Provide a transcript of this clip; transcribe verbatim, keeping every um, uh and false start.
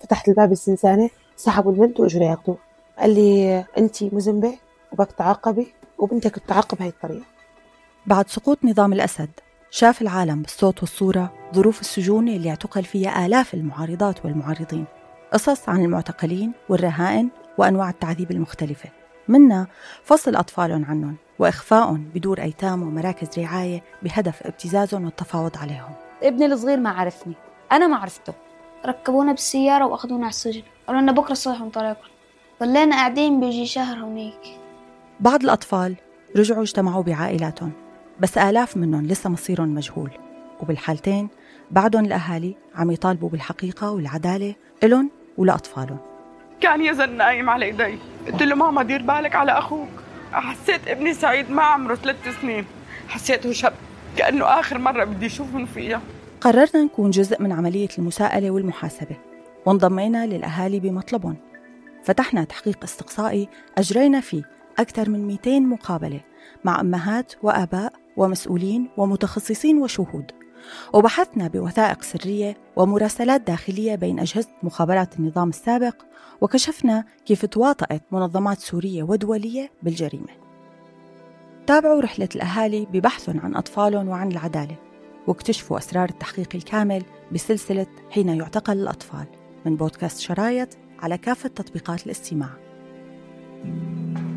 فتحت الباب الزنزانة، سحبوا البنت وإجوا ياخدوه. قال لي أنتي مذنبة وبك تعاقبي وبنتك تتعاقب بهاي الطريقة. بعد سقوط نظام الأسد شاف العالم بالصوت والصورة ظروف السجون اللي اعتقل فيها آلاف المعارضات والمعارضين، قصص عن المعتقلين والرهائن وأنواع التعذيب المختلفة، منها فصل أطفالهم عنهم وإخفاءهم بدور أيتام ومراكز رعاية بهدف ابتزازهم والتفاوض عليهم. ابني الصغير ما عرفني، أنا ما عرفته. ركبونا بالسيارة وأخذونا على السجن، قالوا لنا بكرة صيحوا من طريقكم. ضلينا قاعدين بيجي شهر هونيك. بعض الأطفال رجعوا اجتمعوا بعائلاتهم، بس آلاف منهم لسه مصيرهم مجهول، وبالحالتين بعدهم الأهالي عم يطالبوا بالحقيقة والعدالة إلهم ولأطفالهم. كان يزن نايم على إيدي، قلت له ماما دير بالك على أخوك. حسيت ابني سعيد ما عمره ثلاث سنين، حسيته شاب كأنه آخر مرة بدي أشوفهم فيها. قررنا نكون جزء من عملية المساءلة والمحاسبة، وانضمينا للأهالي بمطلبهم. فتحنا تحقيق استقصائي أجرينا فيه أكثر من مئتين مقابلة مع أمهات وآباء ومسؤولين ومتخصصين وشهود، وبحثنا بوثائق سرية ومراسلات داخلية بين أجهزة مخابرات النظام السابق، وكشفنا كيف تواطأت منظمات سورية ودولية بالجريمة. تابعوا رحلة الأهالي ببحثهم عن أطفالهم وعن العدالة، واكتشفوا أسرار التحقيق الكامل بسلسلة حين يعتقل الأطفال من بودكاست شرايط على كافة تطبيقات الاستماع.